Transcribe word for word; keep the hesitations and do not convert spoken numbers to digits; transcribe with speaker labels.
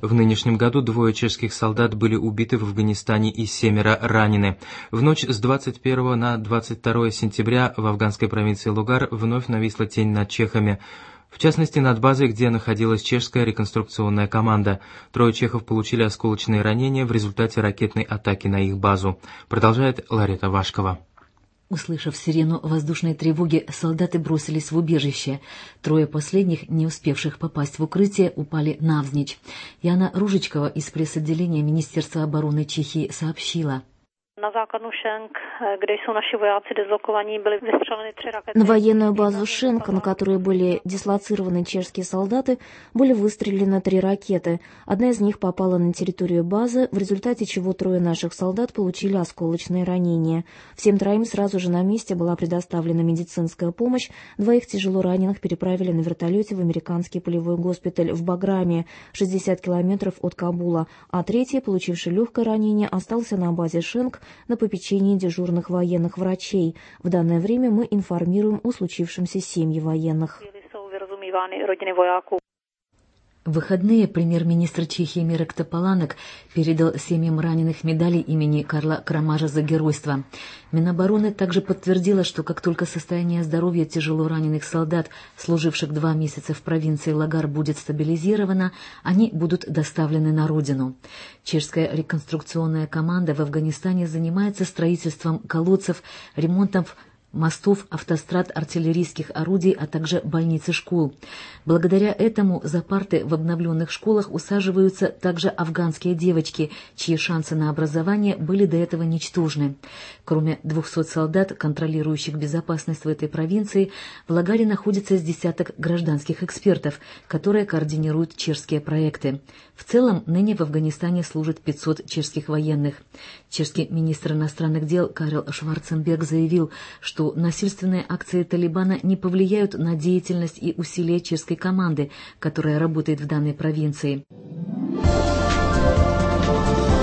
Speaker 1: В нынешнем году двое чешских солдат были убиты в Афганистане и семеро ранены. В ночь с двадцать первого на двадцать второе сентября в афганской провинции Лугар вновь нависла тень над чехами. В частности, над базой, где находилась чешская реконструкционная команда. Трое чехов получили осколочные ранения в результате ракетной атаки на их базу. Продолжает Ларета Вашкова.
Speaker 2: Услышав сирену воздушной тревоги, солдаты бросились в убежище. Трое последних, не успевших попасть в укрытие, упали навзничь. Яна Ружичкова из пресс-отделения Министерства обороны Чехии сообщила.
Speaker 3: На základnu Šenk, kde jsou naši vojáci dislokovaní, byly vystřeleny tři rakety.
Speaker 4: На военную базу Шенк, на которой были дислоцированы чешские солдаты, были выстрелены три ракеты. Одна из них попала на территорию базы, в результате чего трое наших солдат получили осколочные ранения. Всем троим сразу же на месте была предоставлена медицинская помощь. Двоих тяжело раненых переправили на вертолете в американский полевой госпиталь в Баграме, шестьдесят километров от Кабула, а третий, получивший легкое ранение, остался на базе Шенк на попечении дежурных военных врачей. В данное время мы информируем о случившемся семьи военных.
Speaker 2: В выходные премьер-министр Чехии Мирек Тополанек передал семьям раненых медали имени Карла Крамажа за геройство. Минобороны также подтвердила, что как только состояние здоровья тяжело раненых солдат, служивших два месяца в провинции Лагар, будет стабилизировано, они будут доставлены на родину. Чешская реконструкционная команда в Афганистане занимается строительством колодцев, ремонтом мостов, автострад, артиллерийских орудий, а также больниц и школ. Благодаря этому за парты в обновленных школах усаживаются также афганские девочки, чьи шансы на образование были до этого ничтожны. Кроме двухсот солдат, контролирующих безопасность в этой провинции, в Лагаре находится с десяток гражданских экспертов, которые координируют чешские проекты. В целом, ныне в Афганистане служат пятьсот чешских военных. Чешский министр иностранных дел Карел Шварценберг заявил, что насильственные акции Талибана не повлияют на деятельность и усилия чешской команды, которая работает в данной провинции.